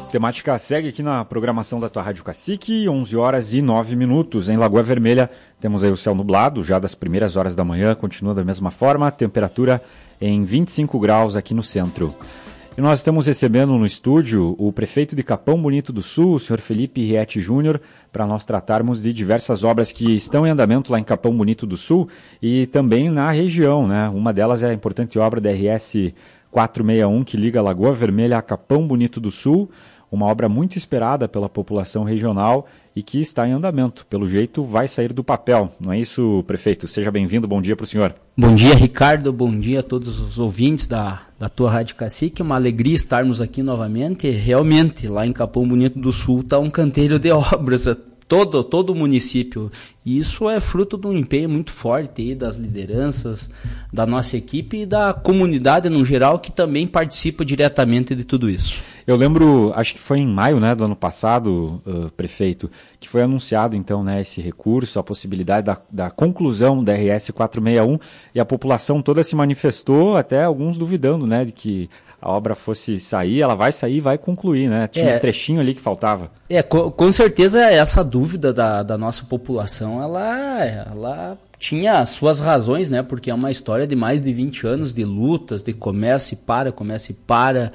Temática segue aqui na programação da tua Rádio Cacique, 11 horas e 9 minutos. Em Lagoa Vermelha temos aí o céu nublado, já das primeiras horas da manhã, continua da mesma forma, temperatura em 25 graus aqui no centro. E nós estamos recebendo no estúdio o prefeito de Capão Bonito do Sul, o senhor Felipe Rietti Júnior, para nós tratarmos de diversas obras que estão em andamento lá em Capão Bonito do Sul e também na região, né? Uma delas é a importante obra da RS 461 que liga Lagoa Vermelha a Capão Bonito do Sul, uma obra muito esperada pela população regional e que está em andamento. Pelo jeito, vai sair do papel. Não é isso, prefeito? Seja bem-vindo. Bom dia para o senhor. Bom dia, Ricardo. Bom dia a todos os ouvintes da tua Rádio Cacique. Uma alegria estarmos aqui novamente. Realmente, lá em Capão Bonito do Sul está um canteiro de obras. Todo o município. E isso é fruto de um empenho muito forte aí das lideranças, da nossa equipe e da comunidade no geral, que também participa diretamente de tudo isso. Eu lembro, acho que foi em maio, né, do ano passado, prefeito, que foi anunciado então, né, esse recurso, a possibilidade da conclusão da RS 461, e a população toda se manifestou, até alguns duvidando, né, de que a obra fosse sair, ela vai sair e vai concluir, né? Tinha um trechinho ali que faltava. Com certeza essa dúvida da nossa população, ela tinha suas razões, né? Porque é uma história de mais de 20 anos de lutas, de comércio e para,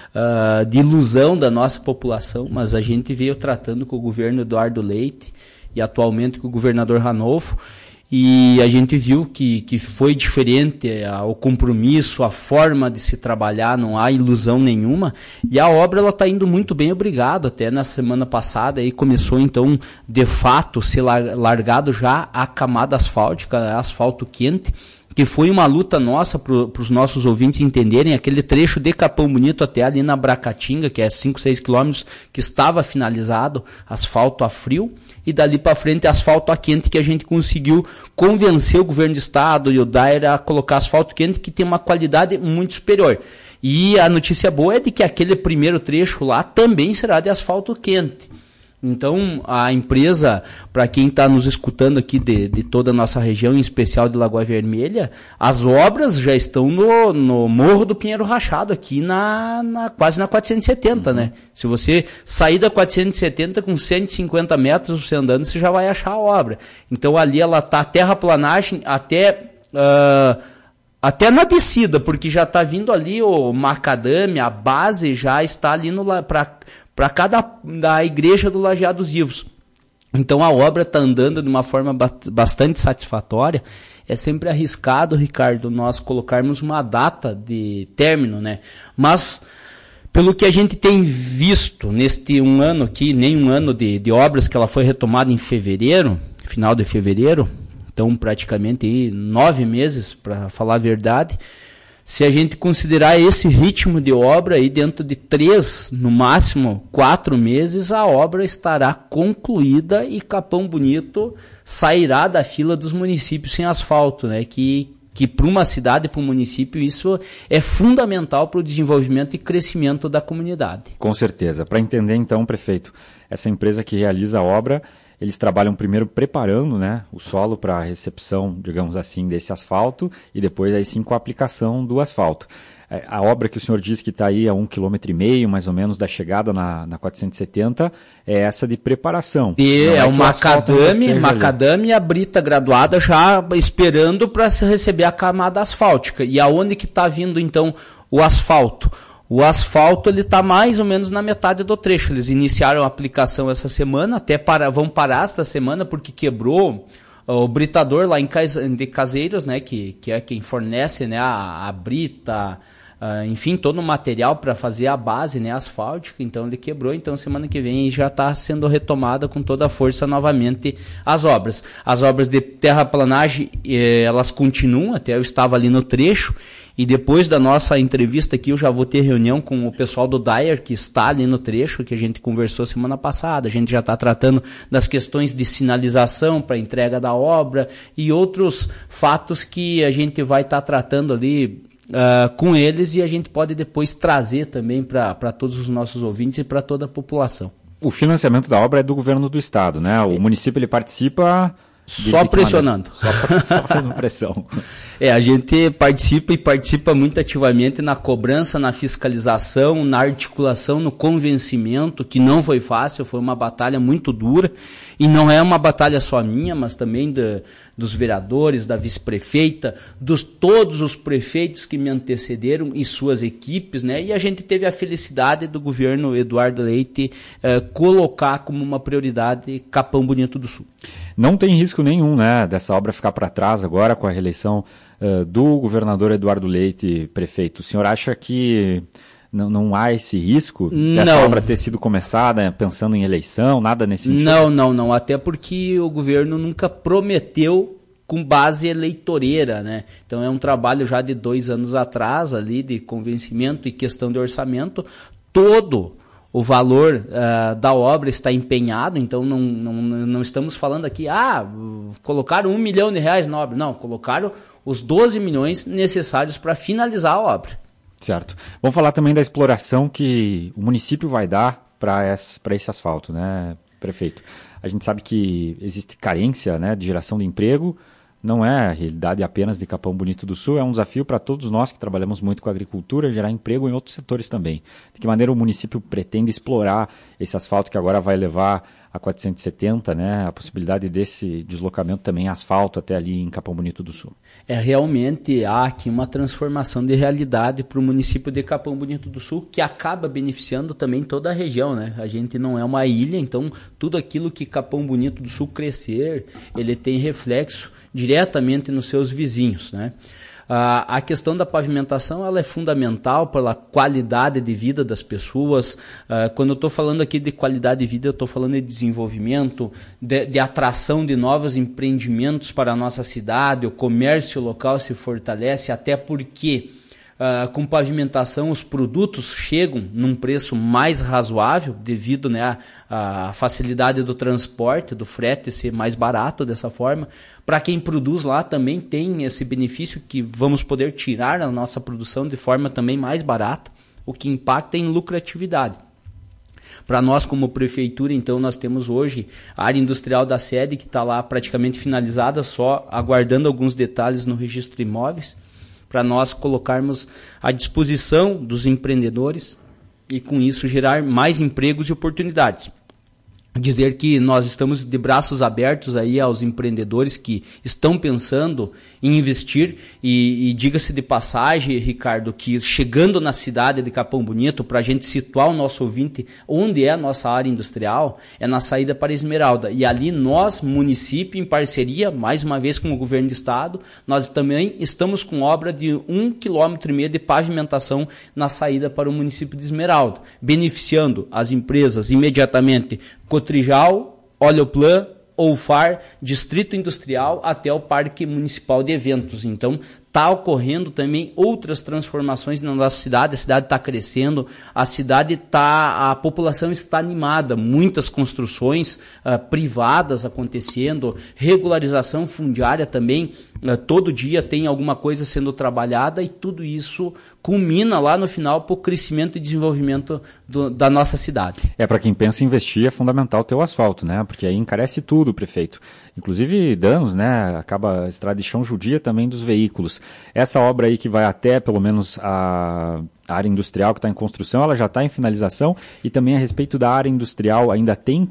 de ilusão da nossa população, mas a gente veio tratando com o governo Eduardo Leite e atualmente com o governador Ranolfo, e a gente viu que foi diferente o compromisso, a forma de se trabalhar, não há ilusão nenhuma, e a obra ela está indo muito bem, obrigado. Até na semana passada aí começou então de fato ser largado já a camada asfáltica, asfalto quente, que foi uma luta nossa para os nossos ouvintes entenderem, aquele trecho de Capão Bonito até ali na Bracatinga, que é 5, 6 quilômetros, que estava finalizado, asfalto a frio, e dali para frente asfalto a quente, que a gente conseguiu convencer o governo do estado e o DAER a colocar asfalto quente, que tem uma qualidade muito superior. E a notícia boa é de que aquele primeiro trecho lá também será de asfalto quente. Então, a empresa, para quem está nos escutando aqui de toda a nossa região, em especial de Lagoa Vermelha, as obras já estão no Morro do Pinheiro Rachado, aqui quase na 470, né? Se você sair da 470 com 150 metros, você andando, você já vai achar a obra. Então, ali ela está terraplanagem até na descida, porque já está vindo ali o macadame, a base já está ali para cada da igreja do Lajeados Vivos. Então a obra está andando de uma forma bastante satisfatória. É sempre arriscado, Ricardo, nós colocarmos uma data de término, né? Mas pelo que a gente tem visto neste um ano aqui, nem um ano de obras, que ela foi retomada em fevereiro, final de fevereiro, então praticamente aí 9 meses, para falar a verdade. Se a gente considerar esse ritmo de obra, aí dentro de 3, no máximo 4 meses, a obra estará concluída e Capão Bonito sairá da fila dos municípios sem asfalto, né? Que para uma cidade, para um município, isso é fundamental para o desenvolvimento e crescimento da comunidade. Com certeza. Para entender então, prefeito, essa empresa que realiza a obra, eles trabalham primeiro preparando, né, o solo para a recepção, digamos assim, desse asfalto e depois aí sim com a aplicação do asfalto. A obra que o senhor disse que está aí a 1,5 km mais ou menos da chegada na 470 é essa de preparação. E é o macadame e a brita graduada já esperando para receber a camada asfáltica. E aonde que está vindo então o asfalto? O asfalto ele está mais ou menos na metade do trecho. Eles iniciaram a aplicação essa semana, vão parar esta semana porque quebrou o britador lá de Caseiros, né, que é quem fornece, né, a brita, enfim, todo o material para fazer a base, né, asfáltica. Então ele quebrou, então semana que vem já está sendo retomada com toda a força novamente as obras. As obras de terraplanagem, elas continuam, até eu estava ali no trecho. E depois da nossa entrevista aqui, eu já vou ter reunião com o pessoal do DAER, que está ali no trecho, que a gente conversou semana passada. A gente já está tratando das questões de sinalização para entrega da obra e outros fatos que a gente vai estar tratando ali com eles, e a gente pode depois trazer também para todos os nossos ouvintes e para toda a população. O financiamento da obra é do governo do estado, né? O município ele participa Só pressionando. Só fazendo pressão. A gente participa muito ativamente na cobrança, na fiscalização, na articulação, no convencimento, que não foi fácil, foi uma batalha muito dura. E não é uma batalha só minha, mas também dos vereadores, da vice-prefeita, todos os prefeitos que me antecederam e suas equipes, né? E a gente teve a felicidade do governo Eduardo Leite colocar como uma prioridade Capão Bonito do Sul. Não tem risco nenhum, né, dessa obra ficar para trás agora com a reeleição do governador Eduardo Leite prefeito. O senhor acha que não há esse risco dessa obra ter sido começada pensando em eleição, nada nesse sentido? Não. Até porque o governo nunca prometeu com base eleitoreira, né? Então é um trabalho já de 2 anos atrás ali de convencimento e questão de orçamento. Todo o valor da obra está empenhado, então não estamos falando aqui, colocaram R$1 milhão na obra. Não, colocaram os 12 milhões necessários para finalizar a obra. Certo. Vamos falar também da exploração que o município vai dar para esse asfalto, né, prefeito? A gente sabe que existe carência, né, de geração de emprego. Não é a realidade apenas de Capão Bonito do Sul, é um desafio para todos nós que trabalhamos muito com a agricultura, gerar emprego em outros setores também. De que maneira o município pretende explorar esse asfalto que agora vai levar a 470, né? A possibilidade desse deslocamento também asfalto até ali em Capão Bonito do Sul. Realmente há aqui uma transformação de realidade para o município de Capão Bonito do Sul, que acaba beneficiando também toda a região, né? A gente não é uma ilha, então tudo aquilo que Capão Bonito do Sul crescer, ele tem reflexo diretamente nos seus vizinhos, né? A questão da pavimentação ela é fundamental pela qualidade de vida das pessoas. Quando eu estou falando aqui de qualidade de vida, eu estou falando de desenvolvimento, de atração de novos empreendimentos para a nossa cidade, o comércio local se fortalece, até porque com pavimentação os produtos chegam num preço mais razoável devido, né, à facilidade do transporte, do frete ser mais barato dessa forma. Para quem produz lá também tem esse benefício que vamos poder tirar a nossa produção de forma também mais barata, o que impacta em lucratividade. Para nós, como prefeitura, então, nós temos hoje a área industrial da sede que está lá praticamente finalizada, só aguardando alguns detalhes no registro de imóveis, para nós colocarmos à disposição dos empreendedores e, com isso, gerar mais empregos e oportunidades. Dizer que nós estamos de braços abertos aí aos empreendedores que estão pensando em investir e diga-se de passagem, Ricardo, que chegando na cidade de Capão Bonito, para a gente situar o nosso ouvinte onde é a nossa área industrial, é na saída para Esmeralda. E ali nós, município, em parceria, mais uma vez com o governo do estado, nós também estamos com obra de 1,5 km de pavimentação na saída para o município de Esmeralda, beneficiando as empresas imediatamente Cotrijal, Oleoplan, Oufar, Distrito Industrial até o Parque Municipal de Eventos. Então, está ocorrendo também outras transformações na nossa cidade. A cidade está crescendo, a população está animada, muitas construções privadas acontecendo, regularização fundiária também, todo dia tem alguma coisa sendo trabalhada e tudo isso culmina lá no final para o crescimento e desenvolvimento da nossa cidade. Para quem pensa em investir é fundamental ter o asfalto, né? Porque aí encarece tudo, prefeito. Inclusive danos, né? Acaba a estrada de chão judia também dos veículos. Essa obra aí que vai até, pelo menos, a área industrial que está em construção, ela já está em finalização, e também a respeito da área industrial, ainda tem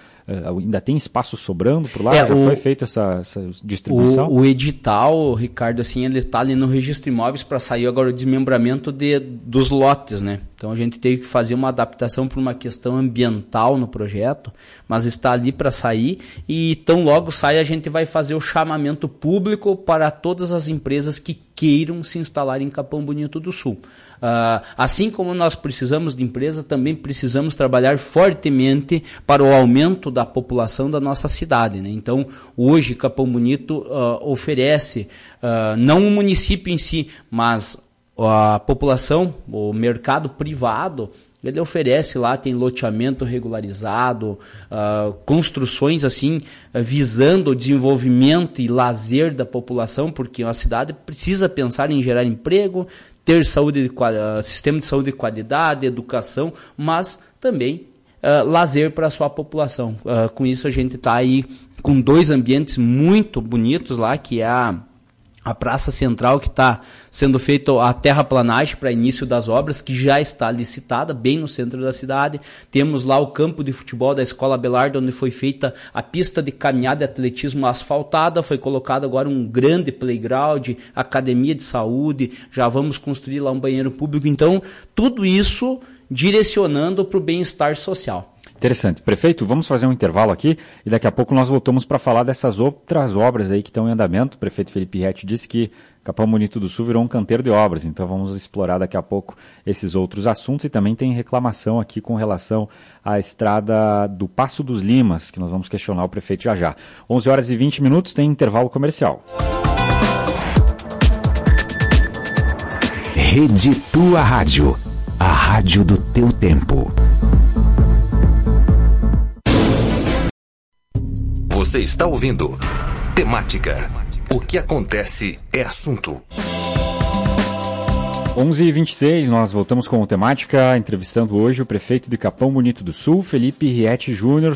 espaço sobrando por lá? Já foi feita essa distribuição? O edital, Ricardo, assim, ele está ali no registro de imóveis para sair agora o desmembramento dos lotes, né? Então a gente teve que fazer uma adaptação por uma questão ambiental no projeto, mas está ali para sair, e tão logo sai a gente vai fazer o chamamento público para todas as empresas que queiram se instalar em Capão Bonito do Sul. Assim como nós precisamos de empresa, também precisamos trabalhar fortemente para o aumento da população da nossa cidade, né? Então, hoje Capão Bonito oferece, não o município em si, mas a população, o mercado privado, ele oferece lá, tem loteamento regularizado, construções assim, visando o desenvolvimento e lazer da população, porque a cidade precisa pensar em gerar emprego, ter sistema de saúde de qualidade, educação, mas também lazer para a sua população. Com isso a gente está aí com 2 ambientes muito bonitos lá, que é a Praça Central, que está sendo feita a terraplanagem para início das obras, que já está licitada, bem no centro da cidade. Temos lá o campo de futebol da Escola Abelardo, onde foi feita a pista de caminhada e atletismo asfaltada, foi colocado agora um grande playground, academia de saúde, já vamos construir lá um banheiro público. Então, tudo isso direcionando para o bem-estar social. Interessante. Prefeito, vamos fazer um intervalo aqui e daqui a pouco nós voltamos para falar dessas outras obras aí que estão em andamento. O prefeito Felipe Rietti disse que Capão Bonito do Sul virou um canteiro de obras, então vamos explorar daqui a pouco esses outros assuntos. E também tem reclamação aqui com relação à estrada do Passo dos Limas, que nós vamos questionar o prefeito já já. 11 horas e 20 minutos, tem intervalo comercial. Rede Tua Rádio, a rádio do teu tempo. Você está ouvindo Temática. O que acontece é assunto. 11h26, nós voltamos com o Temática, entrevistando hoje o prefeito de Capão Bonito do Sul, Felipe Rietti Júnior,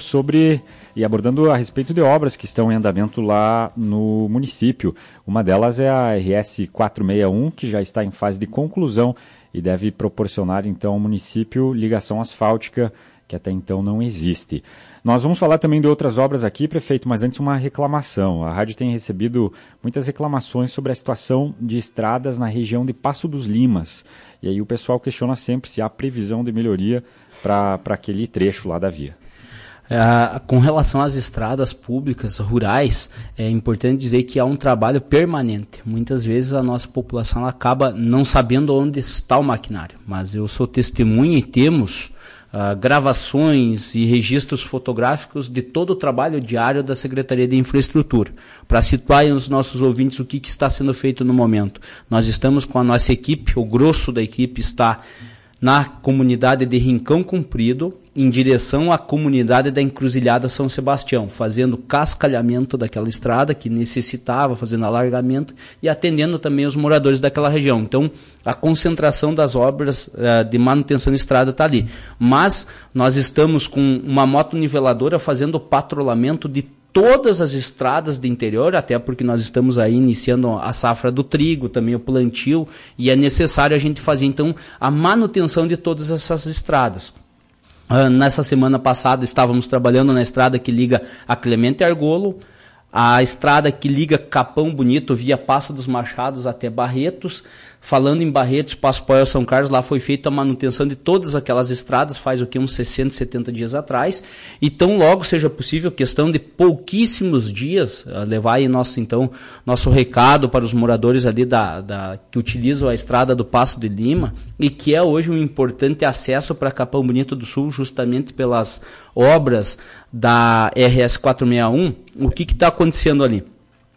e abordando a respeito de obras que estão em andamento lá no município. Uma delas é a RS 461, que já está em fase de conclusão e deve proporcionar então ao município ligação asfáltica, que até então não existe. Nós vamos falar também de outras obras aqui, prefeito, mas antes uma reclamação. A rádio tem recebido muitas reclamações sobre a situação de estradas na região de Passo dos Limas. E aí o pessoal questiona sempre se há previsão de melhoria para aquele trecho lá da via. Com relação às estradas públicas rurais, é importante dizer que há um trabalho permanente. Muitas vezes a nossa população ela acaba não sabendo onde está o maquinário, mas eu sou testemunha e temos gravações e registros fotográficos de todo o trabalho diário da Secretaria de Infraestrutura. Para situar os nossos ouvintes o que está sendo feito no momento. Nós estamos com a nossa equipe, o grosso da equipe está na comunidade de Rincão Comprido, em direção à comunidade da Encruzilhada São Sebastião, fazendo cascalhamento daquela estrada que necessitava, fazendo alargamento e atendendo também os moradores daquela região. Então, a concentração das obras de manutenção de estrada está ali. Mas nós estamos com uma motoniveladora fazendo o patrulhamento de todas as estradas do interior, até porque nós estamos aí iniciando a safra do trigo, também o plantio, e é necessário a gente fazer, então, a manutenção de todas essas estradas. Nessa semana passada estávamos trabalhando na estrada que liga a Clemente Argolo, a estrada que liga Capão Bonito via Passo dos Machados até Barretos. Falando em Barretos, Passo Poel, São Carlos, lá foi feita a manutenção de todas aquelas estradas, faz o que, uns 60, 70 dias atrás. E tão logo seja possível, questão de pouquíssimos dias, levar aí nosso recado para os moradores ali que utilizam a estrada do Passo de Lima, e que é hoje um importante acesso para Capão Bonito do Sul, justamente pelas obras da RS 461. O que está acontecendo ali?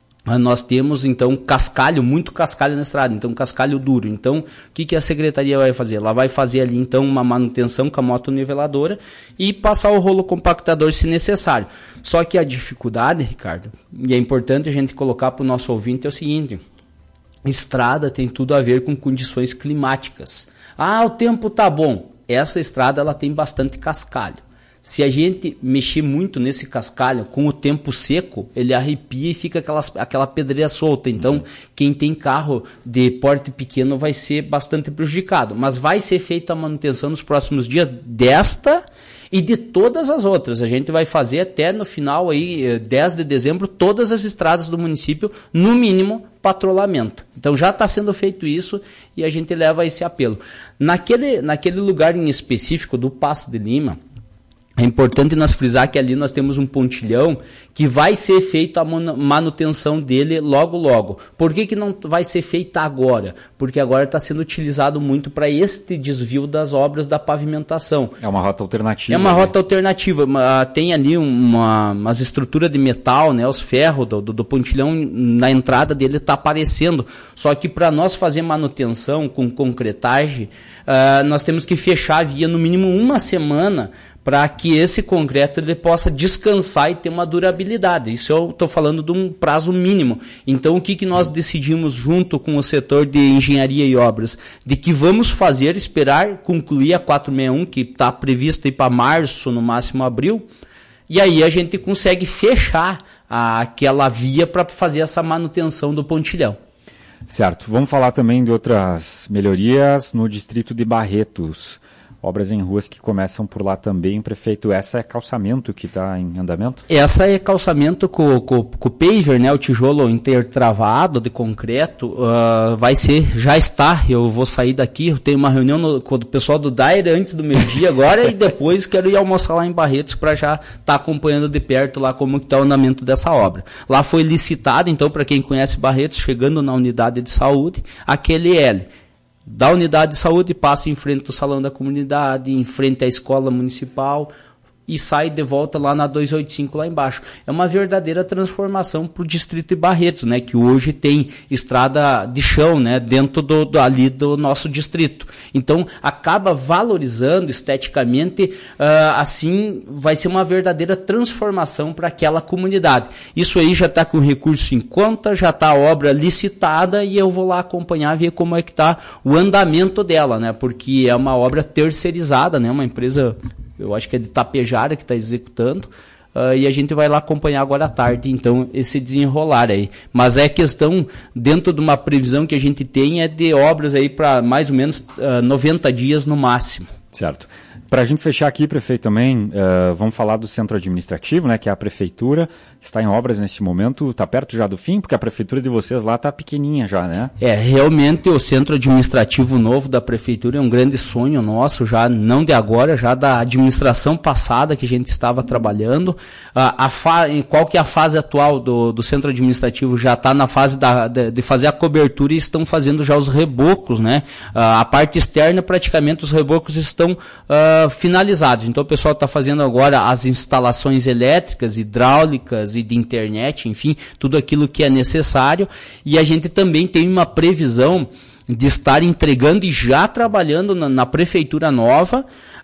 Nós temos, então, muito cascalho na estrada, então cascalho duro. Então, o que a secretaria vai fazer? Ela vai fazer ali, então, uma manutenção com a motoniveladora e passar o rolo compactador se necessário. Só que a dificuldade, Ricardo, e é importante a gente colocar para o nosso ouvinte, é o seguinte: estrada tem tudo a ver com condições climáticas. O tempo tá bom. Essa estrada ela tem bastante cascalho. Se a gente mexer muito nesse cascalho, com o tempo seco, ele arrepia e fica aquela pedreira solta. Então, quem tem carro de porte pequeno vai ser bastante prejudicado. Mas vai ser feita a manutenção nos próximos dias desta e de todas as outras. A gente vai fazer até no final, aí, 10 de dezembro, todas as estradas do município, no mínimo, patrulhamento. Então já está sendo feito isso e a gente leva esse apelo. Naquele lugar em específico do Passo de Lima, é importante nós frisar que ali nós temos um pontilhão que vai ser feita a manutenção dele logo, logo. Por que não vai ser feita agora? Porque agora está sendo utilizado muito para este desvio das obras da pavimentação. É uma rota alternativa. É uma rota alternativa. Tem ali umas estruturas de metal, né? Os ferros do pontilhão na entrada dele está aparecendo. Só que para nós fazer manutenção com concretagem, nós temos que fechar a via no mínimo uma semana para que esse concreto ele possa descansar e ter uma durabilidade. Isso eu estou falando de um prazo mínimo. Então, o que nós decidimos junto com o setor de engenharia e obras? De que vamos esperar concluir a 461, que está prevista para março, no máximo abril, e aí a gente consegue fechar aquela via para fazer essa manutenção do pontilhão. Certo. Vamos falar também de outras melhorias no distrito de Barretos. Obras em ruas que começam por lá também, prefeito. Essa é calçamento que está em andamento? Essa é calçamento com o paver, né, o tijolo intertravado de concreto. Já está. Eu vou sair daqui, eu tenho uma reunião com o pessoal do Daire antes do meio-dia agora e depois quero ir almoçar lá em Barretos para já estar acompanhando de perto lá como está o andamento dessa obra. Lá foi licitado, então, para quem conhece Barretos, chegando na unidade de saúde, aquele L. Da unidade de saúde, passa em frente ao salão da comunidade, em frente à escola municipal e sai de volta lá na 285 lá embaixo. É uma verdadeira transformação para o distrito de Barretos, né, que hoje tem estrada de chão, né, dentro ali do nosso distrito. Então, acaba valorizando esteticamente, assim, vai ser uma verdadeira transformação para aquela comunidade. Isso aí já está com recurso em conta, já está a obra licitada e eu vou lá acompanhar, ver como é que está o andamento dela, né, porque é uma obra terceirizada, né, uma empresa... Eu acho que é de Tapejara que está executando, e a gente vai lá acompanhar agora à tarde, então, esse desenrolar aí. Mas é questão, dentro de uma previsão que a gente tem, é de obras aí para mais ou menos 90 dias no máximo. Certo. Para a gente fechar aqui, prefeito, também, vamos falar do centro administrativo, né, que é a prefeitura, está em obras nesse momento, está perto já do fim, porque a prefeitura de vocês lá está pequenininha já, né? Realmente o centro administrativo novo da prefeitura é um grande sonho nosso, já não de agora, já da administração passada que a gente estava trabalhando. Qual que é a fase atual do centro administrativo? Já está na fase de fazer a cobertura e estão fazendo já os rebocos, né? A parte externa, praticamente, os rebocos estão finalizados. Então o pessoal está fazendo agora as instalações elétricas, hidráulicas e de internet, enfim, tudo aquilo que é necessário. E a gente também tem uma previsão de estar entregando e já trabalhando na prefeitura nova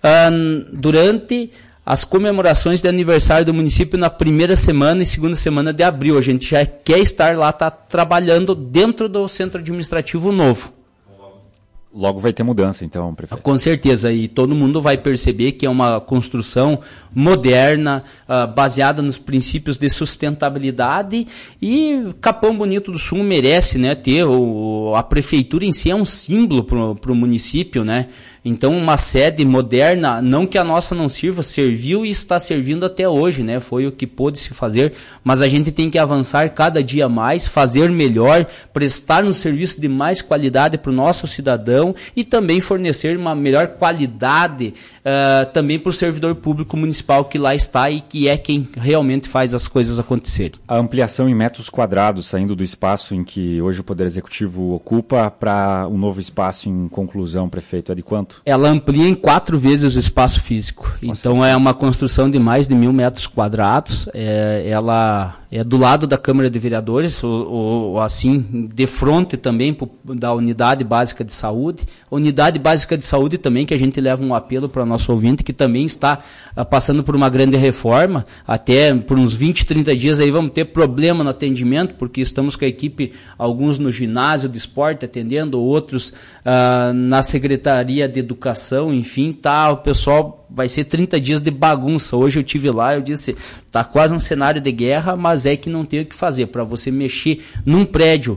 durante as comemorações de aniversário do município na primeira semana e segunda semana de abril. A gente já quer estar lá, está trabalhando dentro do centro administrativo novo. Logo vai ter mudança, então, prefeito. Com certeza, e todo mundo vai perceber que é uma construção moderna, baseada nos princípios de sustentabilidade, e Capão Bonito do Sul merece, né, ter a prefeitura em si é um símbolo para o município, né? Então, uma sede moderna, não que a nossa não sirva, serviu e está servindo até hoje, né? Foi o que pôde se fazer, mas a gente tem que avançar cada dia mais, fazer melhor, prestar um serviço de mais qualidade para o nosso cidadão e também fornecer uma melhor qualidade também para o servidor público municipal que lá está e que é quem realmente faz as coisas acontecerem. A ampliação em metros quadrados, saindo do espaço em que hoje o Poder Executivo ocupa para um novo espaço em conclusão, prefeito, é de quanto? Ela amplia em 4 vezes o espaço físico. Nossa, então é uma construção de mais de 1.000 metros quadrados. Ela é do lado da Câmara de Vereadores, assim, de frente também da Unidade Básica de Saúde. A Unidade Básica de Saúde também, que a gente leva um apelo para o nosso ouvinte, que também está passando por uma grande reforma. Até por uns 20, 30 dias aí vamos ter problema no atendimento, porque estamos com a equipe, alguns no ginásio de esporte atendendo, outros na Secretaria de Educação, enfim, o pessoal vai ser 30 dias de bagunça. Hoje eu tive lá, eu disse, tá quase um cenário de guerra, mas é que não tem o que fazer. Para você mexer num prédio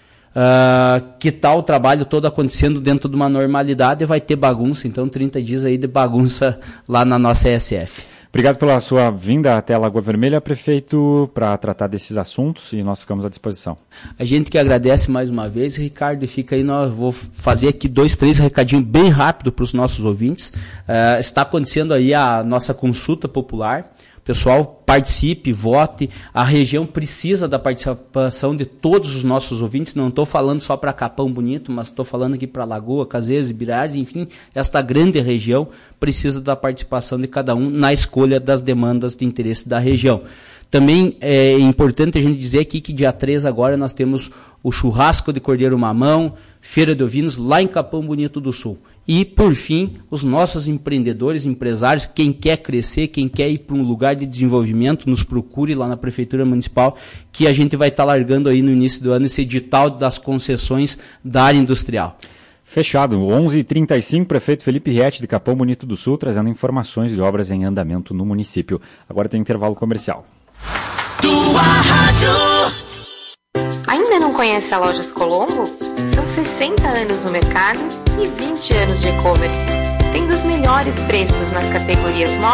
que tá o trabalho todo acontecendo dentro de uma normalidade, vai ter bagunça. Então 30 dias aí de bagunça lá na nossa ESF. Obrigado pela sua vinda até a Lagoa Vermelha, prefeito, para tratar desses assuntos, e nós ficamos à disposição. A gente que agradece mais uma vez, Ricardo, e fica aí, vou fazer aqui 2, 3 recadinhos bem rápido para os nossos ouvintes. Está acontecendo aí a nossa consulta popular. Pessoal, participe, vote. A região precisa da participação de todos os nossos ouvintes. Não estou falando só para Capão Bonito, mas estou falando aqui para Lagoa, Cazeiros, Ibirardes, enfim, esta grande região precisa da participação de cada um na escolha das demandas de interesse da região. Também é importante a gente dizer aqui que dia 3 agora nós temos o churrasco de Cordeiro Mamão, Feira de Ovinos, lá em Capão Bonito do Sul. E, por fim, os nossos empreendedores, empresários, quem quer crescer, quem quer ir para um lugar de desenvolvimento, nos procure lá na Prefeitura Municipal, que a gente vai estar largando aí no início do ano esse edital das concessões da área industrial. Fechado. 11h35, prefeito Felipe Rietti, de Capão Bonito do Sul, trazendo informações de obras em andamento no município. Agora tem intervalo comercial. Tua rádio. Ainda não conhece a Lojas Colombo? São 60 anos no mercado e 20 anos de e-commerce. Tendo os melhores preços nas categorias